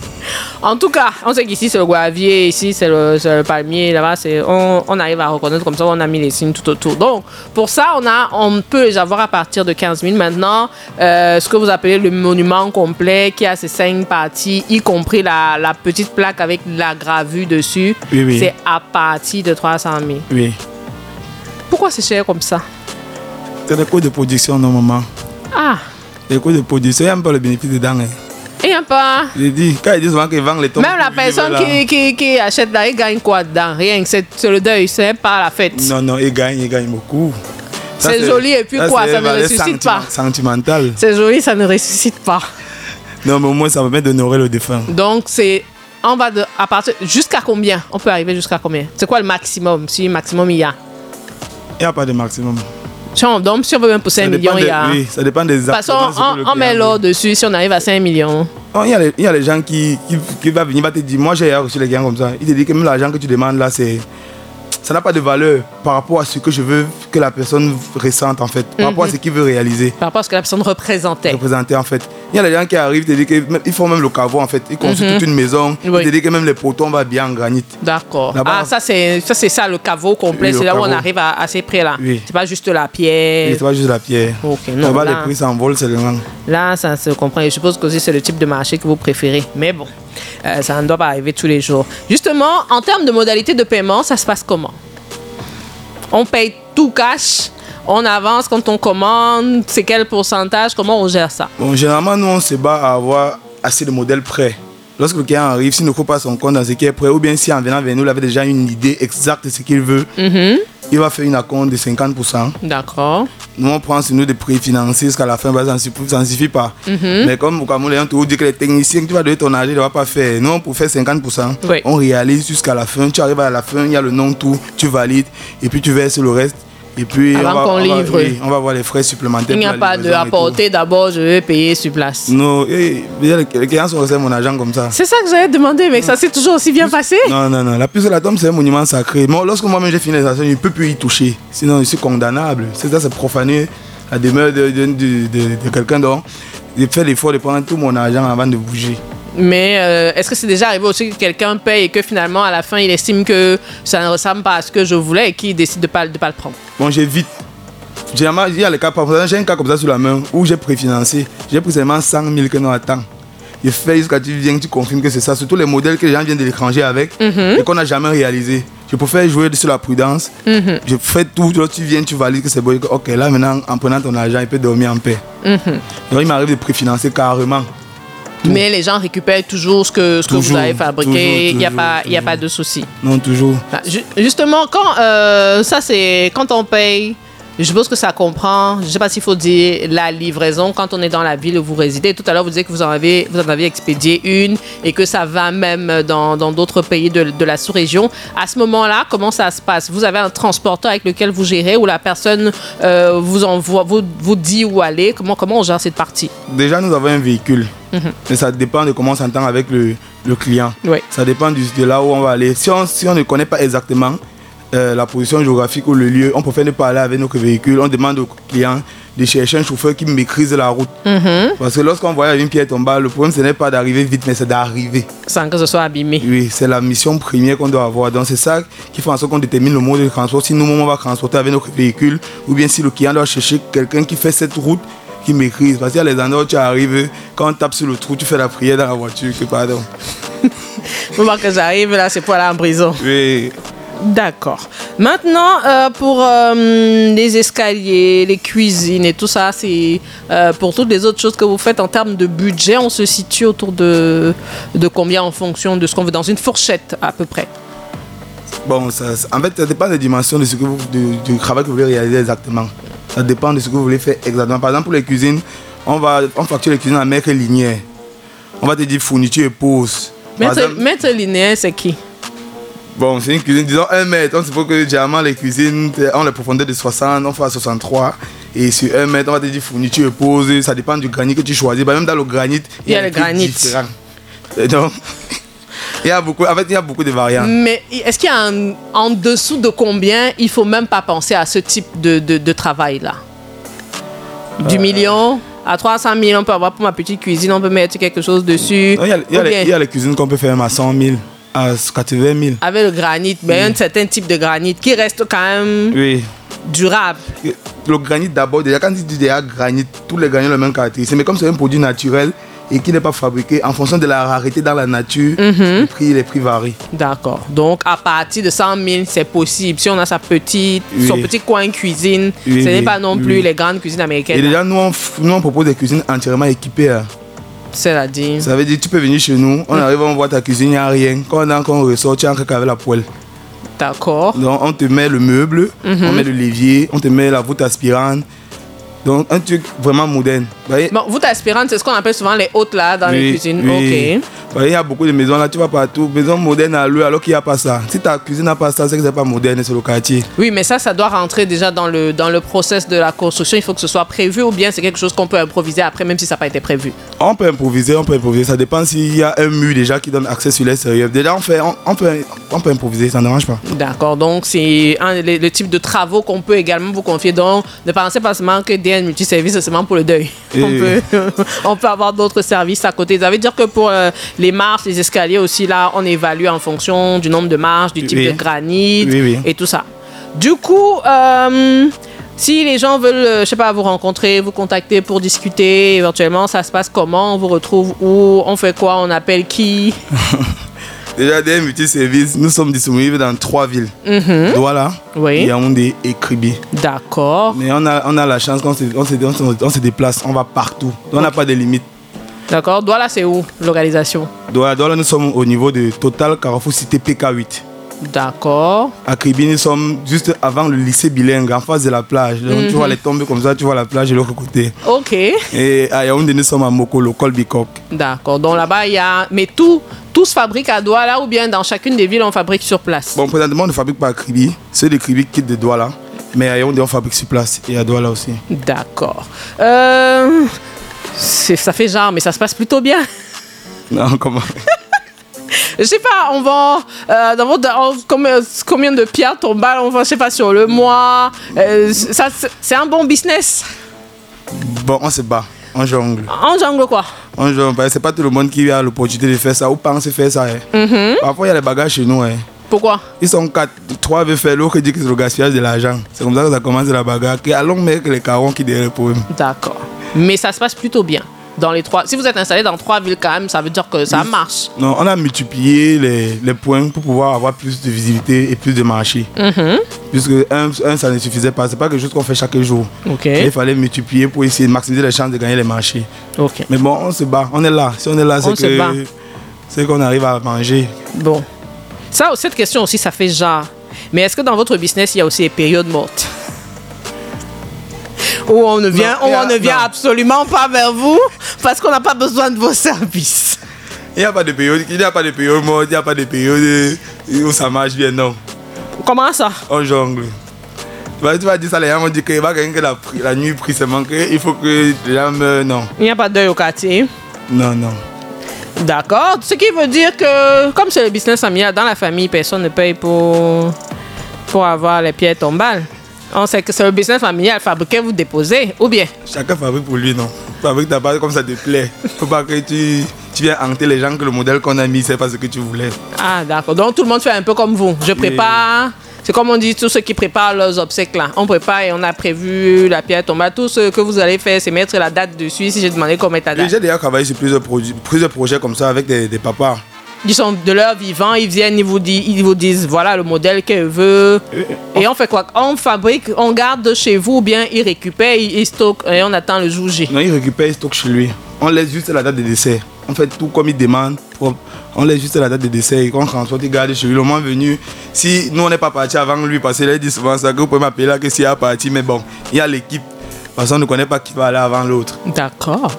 En tout cas, on sait qu'ici c'est le gravier, ici c'est le, c'est le palmier, là-bas c'est, on, on arrive à reconnaître comme ça, on a mis les signes tout autour. Donc, pour ça, on, a, on peut les avoir à partir de quinze mille. Maintenant, euh, ce que vous appelez le monument complet, qui a ses cinq parties, y compris la, la petite plaque avec la gravure dessus, Oui, oui. c'est à partir de trois cent mille. Oui. Pourquoi c'est cher comme ça? C'est des coûts de production normalement. Ah, Les coûts de production, il n'y a même pas le bénéfice dedans. Hein. et un pas. J'ai dit, quand ils disent souvent qu'ils vendent les tombes. Même la pour vivre personne là. qui, qui, qui achète là, il gagne quoi dedans? Rien, c'est c'est le deuil, c'est pas la fête. Non, non, ils gagnent, ils gagnent beaucoup. Ça, C'est joli et puis quoi, c'est ça ne valeur ressuscite pas. Sentimental. C'est joli, ça ne ressuscite pas. Non, mais au moins, ça permet d'honorer le défunt. Donc, c'est. On va de. À partir. Jusqu'à combien? On peut arriver jusqu'à combien? C'est quoi le maximum? Si maximum il y a. Il n'y a pas de maximum. Si on, donc, si on veut même pousser un Ça million, dépend il y des- a. De Oui, ça dépend des toute façon, appartenances que le on, on met client l'or veut. dessus si on arrive à cinq millions. Oh, Il y, a les- il y a les gens qui, qui, qui va venir, va te dire, moi j'ai reçu les clients comme ça. Il te dit que même l'argent que tu demandes là, c'est ça n'a pas de valeur par rapport à ce que je veux que la personne ressente en fait, par Mhm. rapport à ce qu'il veut réaliser. Par rapport à ce que la personne représentait. Représenter en fait. Il y a des gens qui arrivent, te disent qu'ils font même le caveau en fait. Ils construisent Mhm. toute une maison. Oui. Ils te disent que même les poteaux, on va bien en granit. D'accord. Là-bas- Ah, ça c'est ça, c'est ça le caveau complet. Oui, le c'est là où on caveau. arrive à, à ces prix-là. Oui. C'est pas juste la Et pierre. c'est pas juste la pierre. Ok, non. Là-bas, Là, les prix s'envolent seulement. là, ça se comprend. Et je suppose que aussi c'est le type de marché que vous préférez. Mais bon, euh, ça ne doit pas arriver tous les jours. Justement, en termes de modalité de paiement, ça se passe comment? On paye tout cash, on avance quand on commande, c'est quel pourcentage, comment on gère ça? Bon, généralement, nous, on se bat à avoir assez de modèles prêts. Lorsque le client arrive, s'il ne faut pas son compte dans ce qui est prêt, ou bien si en venant vers nous, il avait déjà une idée exacte de ce qu'il veut, Mhm. il va faire une acompte de cinquante pour cent. D'accord. Nous, on prend sur nous des préfinancés jusqu'à la fin, bah, ça ne suffit- ça ne suffit pas. Mhm. Mais comme au Cameroun, les gens te disent que les techniciens que tu vas donner ton argent, il ne va pas faire. Nous, pour faire cinquante pour cent, Oui. on réalise jusqu'à la fin. Tu arrives à la fin, il y a le nom, tout, tu valides, et puis tu verses le reste. Et puis, Avant on va, qu'on on va- livre. oui, on va voir les frais supplémentaires. Il n'y a pour la pas de livraison et tout. apporter d'abord, je vais payer sur place. Non, eh, les les clients sont restés mon argent comme ça. C'est ça que j'avais demandé, mais ça s'est toujours aussi bien passé. Non, non, non. La puce de la tombe, c'est un monument sacré. Moi, lorsque moi-même j'ai fini les actions, je ne peux plus y toucher. Sinon, je suis condamnable. C'est ça, c'est profaner la demeure de, de, de, de- de quelqu'un. Donc, j'ai fait l'effort de prendre tout mon argent avant de bouger. Mais euh, est-ce que c'est déjà arrivé aussi que quelqu'un paye et que finalement, à la fin, il estime que ça ne ressemble pas à ce que je voulais et qu'il décide de ne pas, de pas le prendre? Bon, j'évite. Généralement, il y a les cas, par exemple, j'ai un cas comme ça sur la main où j'ai préfinancé. J'ai pris seulement cent mille que nous attend. Je fais jusqu'à tu viens, tu confirmes que c'est ça. Surtout les modèles que les gens viennent de l'étranger avec et qu'on n'a jamais réalisé. Je préfère jouer sur la prudence. Je fais tout, là, tu viens, tu valides que c'est bon. Ok, là maintenant, en prenant ton argent, il peut dormir en paix. Donc, il m'arrive de préfinancer carrément. Mais les gens récupèrent toujours ce que, ce que vous Toujours, avez fabriqué. toujours, Il n'y a, toujours, pas- il y a toujours. pas de souci. Non, toujours. Ah, ju- Justement, quand euh, ça c'est quand on paye, je suppose que ça comprend. Je ne sais pas s'il faut dire la livraison quand on est dans la ville où vous résidez. Tout à l'heure, vous disiez que vous en avez, vous en avez expédié une et que ça va même dans dans d'autres pays de, de la sous-région. À ce moment-là, comment ça se passe? Vous avez un transporteur avec lequel vous gérez ou la personne euh, vous envoie, vous, vous dit où aller? Comment comment on gère cette partie? Déjà, nous avons un véhicule. Mais ça dépend de comment on s'entend avec le, le client. Oui. Ça dépend du- de là où on va aller. Si on, si on ne connaît pas exactement euh, la position géographique ou le lieu, on préfère ne pas aller avec notre véhicule. On demande au client de chercher un chauffeur qui maîtrise la route. Parce que lorsqu'on voyage une pierre tomber, le problème ce n'est pas d'arriver vite, mais c'est d'arriver. Sans que ce soit abîmé. Oui, c'est la mission première qu'on doit avoir. Donc c'est ça qui fait en sorte qu'on détermine le mode de transport. Si nous, on va transporter avec notre véhicule, ou bien si le client doit chercher quelqu'un qui fait cette route, qui maîtrise. Parce qu'il y a les endroits où tu arrives, quand on tape sur le trou, tu fais la prière dans la voiture, que pardon. Moi, que j'arrive là, c'est pour aller en prison. Oui. D'accord. Maintenant, euh, pour euh, les escaliers, les cuisines et tout ça, c'est euh, pour toutes les autres choses que vous faites en termes de budget, on se situe autour de, de combien en fonction de ce qu'on veut dans une fourchette à peu près. Bon, ça, ça- en fait, ça dépend des dimensions de ce que vous, de- du travail que vous voulez réaliser exactement. Ça dépend de ce que vous voulez faire exactement. Par exemple, pour les cuisines, on va on facture les cuisines à mètre linéaire. On va te dire fourniture et pose. Par Maître, exemple, maître linéaire, c'est qui? bon, c'est une cuisine, disons un mètre. On suppose que généralement les cuisines ont la profondeur de soixante, on fait à soixante-trois. Et sur un mètre, on va te dire fourniture et pose. Ça dépend du granit que tu choisis. Bah, même dans le granit, Il y a le des prix granit. différents. Et donc, il y a beaucoup, en fait, il y a beaucoup de variantes. Mais est-ce qu'il y a un, en dessous de combien il faut même pas penser à ce type de, de, de travail-là? Du Euh. million à trois cent mille, on peut avoir pour ma petite cuisine, on peut mettre quelque chose dessus. Non, Il y, a- il y a Ou les- bien- il y a les cuisines qu'on peut faire même à cent mille, à quatre-vingt mille. avec le granit, mais un certain type de granit qui reste quand même Oui. durable. Le granit d'abord, déjà quand tu dis déjà granit, tous les granits ont le même caractéristique. Mais comme c'est un produit naturel et qui n'est pas fabriqué, en fonction de la rareté dans la nature, les, prix, les prix varient. D'accord. Donc, à partir de cent mille, c'est possible. Si on a sa petite, Oui. son petit coin cuisine, Oui, ce n'est oui, pas non oui. plus les grandes cuisines Et américaines. déjà, nous on, f- nous, on propose des cuisines entièrement équipées. hein. C'est-à-dire, Ça veut dire tu peux venir chez nous, on arrive, on voit ta cuisine, il n'y a rien. Quand on, quand on ressort, tu entres avec la poêle. d'accord. Donc on te met le meuble, on met le levier, on te met la voûte aspirante. Donc, un truc vraiment moderne. Vous voyez? Bon, voûte aspirante, c'est ce qu'on appelle souvent les hôtes là dans Oui, les cuisines. oui. Ok. Vous voyez, il y a beaucoup de maisons là, tu vas partout. Maison moderne à l'eau, alors qu'il n'y a pas ça. Si ta cuisine n'a pas ça, c'est que c'est pas moderne, c'est le quartier. Oui, mais ça, ça doit rentrer déjà dans le, dans le process de la construction. Il faut que ce soit prévu ou bien c'est quelque chose qu'on peut improviser après, même si ça n'a pas été prévu. On peut improviser, on peut improviser. Ça dépend s'il y a un mur déjà qui donne accès sur l'extérieur. Déjà, on, fait, on, on, peut, on peut improviser, ça ne dérange pas. D'accord, donc c'est un, le, le type de travaux qu'on peut également vous confier. Donc, ne pensez pas seulement que D N Multiservice, c'est seulement pour le deuil. Et On peut, on peut avoir d'autres services à côté. Ça veut dire que pour euh, les marches, les escaliers aussi, là, on évalue en fonction du nombre de marches, du type Oui. de granit Oui, oui. et tout ça. Du coup, euh, si les gens veulent, euh, je sais pas, vous rencontrer, vous contacter pour discuter, éventuellement, ça se passe comment? On vous retrouve où? On fait quoi? On appelle qui? Déjà, D M Multiservice, nous sommes disponibles dans trois villes. Mhm. Douala, Oui. Yaoundé et Kribi. D'accord. Mais on a, on a la chance qu'on se, on se, on se, on se déplace, on va partout. Donc, on n'a pas de limite. D'accord. Douala, c'est où, l'organisation? Douala, Douala, nous sommes au niveau de Total Carrefour Cité P K huit. D'accord. À Kribi, nous sommes juste avant le lycée bilingue, en face de la plage. Donc, Mhm. tu vois les tombes comme ça, tu vois la plage de l'autre côté. Ok. Et à Yaoundé, nous sommes à Mokolo, Kolbikok. D'accord. Donc là-bas, il y a... Mais tout, tout se fabrique à Douala ou bien dans chacune des villes, on fabrique sur place? Bon, présentement, on ne fabrique pas à Kribi. Ceux de Kribi quittent de Douala. Mais à Yaoundé, on fabrique sur place. Et à Douala aussi. D'accord. Euh... c'est- Ça fait genre, mais ça se passe plutôt bien. Non, comment? Je sais pas, on vend euh, dans votre, en- combien, combien de pierres tombales on vend, je sais pas, sur le mois. Euh, ça, c'est- c'est un bon business. Bon, on se bat. On jongle. En jungle, quoi. On jongle. Parce que c'est pas tout le monde qui a l'opportunité de faire ça ou pense faire ça. Hein. Mhm. Parfois, il y a des bagages chez nous. Hein. Pourquoi? Ils sont quatre. Trois veulent faire, l'autre dit que c'est le gaspillage de l'argent. C'est comme ça que ça commence la bagarre. Et allons mettre les carons qui derrière le problème. D'accord. Mais ça se passe plutôt bien. Dans les trois... Si vous êtes installé dans trois villes quand même, ça veut dire que ça marche. Non, on a multiplié les, les points pour pouvoir avoir plus de visibilité et plus de marché. Mhm. Puisque un, un, ça ne suffisait pas. C'est pas quelque chose qu'on fait chaque jour. Ok. Il fallait multiplier pour essayer de maximiser les chances de gagner les marchés. Ok. Mais bon, on se bat. On est là. Si on est là, On c'est se bat. que c'est qu'on arrive à manger. Bon. Ça, cette question aussi, ça fait genre. Mais est-ce que dans votre business, il y a aussi des périodes mortes? Où on ne vient, Non, où il y a- on ne vient non. absolument pas vers vous parce qu'on n'a pas besoin de vos services. Il n'y a pas de période, il n'y a pas de période morte, il n'y a pas de période euh, où ça marche bien, non. Comment ça? On jongle. Tu vas, tu vas dire ça, les gens vont dire que va gagner que la, la nuit prie seulement qu'il faut que les gens meurent, non. Il n'y a pas de deuil au quartier. Non, non. D'accord. Ce qui veut dire que, comme c'est le business familial, dans la famille, personne ne paye pour, pour avoir les pierres tombales. On sait que c'est le business familial, fabriquez, vous déposez, ou bien? Chacun fabrique pour lui, non. Fabrique ta part comme ça te plaît. Faut pas que tu, tu viens hanter les gens que le modèle qu'on a mis, c'est pas ce que tu voulais. Ah, d'accord. Donc, tout le monde fait un peu comme vous. Je prépare... C'est comme on dit, tous ceux qui préparent leurs obsèques là. On prépare et on a prévu la pierre tombale. Tout ce que vous allez faire, c'est mettre la date dessus. Si j'ai demandé comment est ta Et date. J'ai déjà travaillé sur plusieurs, produits, plusieurs projets comme ça avec des, des papas. Ils sont de leur vivant, ils viennent, ils vous, disent, ils vous disent voilà le modèle qu'elle veut. Et on fait quoi? On fabrique, on garde chez vous ou bien ils récupèrent, ils, ils stockent et on attend le jour J. Non, il récupère, il stocke chez lui. On laisse juste la date de décès. On fait tout comme il demande. On laisse juste la date de décès et qu'on transporte, il garde chez lui. Le moment venu, si nous on n'est pas parti avant lui, parce qu'il dit souvent ça, que vous pouvez m'appeler là que s'il est parti, mais bon, il y a l'équipe. Parce qu'on ne connaît pas qui va aller avant l'autre. D'accord.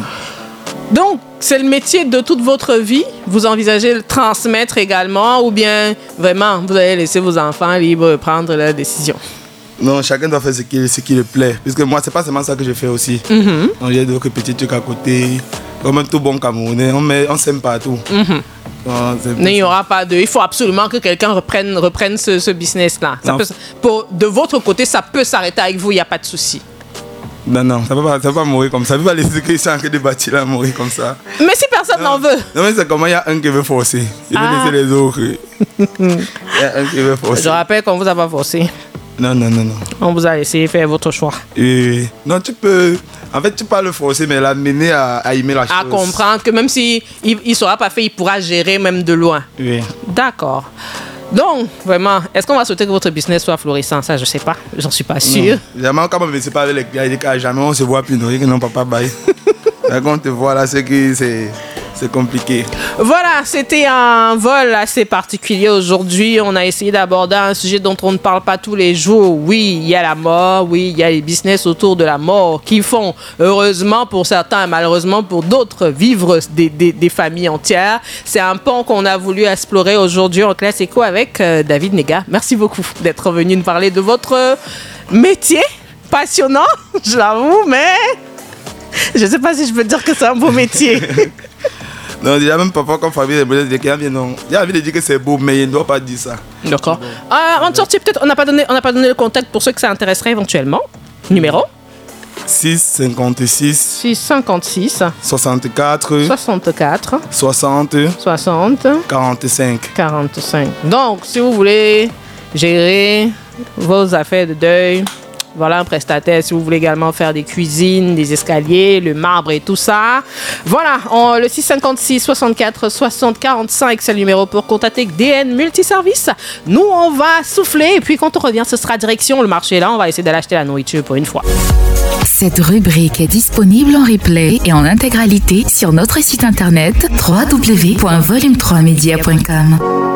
Donc, c'est le métier de toute votre vie. Vous envisagez de le transmettre également ou bien vraiment vous allez laisser vos enfants libres de prendre leurs décisions? Non, chacun doit faire ce qui, ce qui le plaît. Puisque moi, c'est pas seulement ça que je fais aussi. Mhm. Donc, il y a d'autres petits trucs à côté. Comme un tout bon Camerounais, on, met, on s'aime partout. Mhm. Donc, c'est- Il n'y aura pas de... Il faut absolument que quelqu'un reprenne, reprenne ce, ce business-là. Ça Non. peut- pour, de votre côté, ça peut s'arrêter avec vous, il n'y a pas de souci. Non, non, ça ne peut, pas- ça peut pas mourir comme ça. Ça ne peut pas laisser que ça que des bâtis là mourir comme ça. Mais si personne n'en veut, Non, mais c'est comment il y a un qui veut forcer. Il veut Ah. laisser les autres. Il y a un qui veut forcer. je rappelle qu'on ne vous a pas forcé. Non, non, non, non. On vous a laissé faire votre choix. Et non, tu peux. En fait, tu peux pas le forcer, mais l'amener à, à aimer la chose. À comprendre que même s'il si il ne sera pas fait, il pourra gérer même de loin. Oui. D'accord. Donc, vraiment, est-ce qu'on va souhaiter que votre business soit florissant? Ça, je ne sais pas. J'en suis pas sûre. Jamais, quand on ne pas avec les gars, il dit qu'à jamais on se voit plus, non, que non, papa, bye. Quand on te voit là, c'est que c'est c'est compliqué. Voilà, c'était un vol assez particulier aujourd'hui. On a essayé d'aborder un sujet dont on ne parle pas tous les jours. Oui, il y a la mort, oui, il y a les business autour de la mort qui font, heureusement pour certains et malheureusement pour d'autres, vivre des, des, des familles entières. C'est un pan qu'on a voulu explorer aujourd'hui en Classe Éco avec euh, David Nega. Merci beaucoup d'être venu nous parler de votre métier passionnant, je l'avoue, mais je ne sais pas si je peux dire que c'est un beau métier. Non, déjà même papa comme famille, non. J'ai envie de dire que c'est beau, mais il ne doit pas dire ça. D'accord. Euh, avant de sortir, peut-être, on n'a pas donné, on n'a pas donné le contact pour ceux que ça intéresserait éventuellement. Numéro six cinquante-six six cinquante-six soixante-quatre soixante-quatre soixante soixante quarante-cinq quarante-cinq. Donc, si vous voulez gérer vos affaires de deuil, voilà un prestataire. Si vous voulez également faire des cuisines, des escaliers, le marbre et tout ça. Voilà, on, le six cinquante-six soixante-quatre soixante quarante-cinq, c'est le numéro pour contacter D N Multiservice. Nous, on va souffler et puis quand on revient, ce sera direction le marché. Là, on va essayer d'aller acheter la nourriture pour une fois. Cette rubrique est disponible en replay et en intégralité sur notre site internet w w w point volume trois media point com.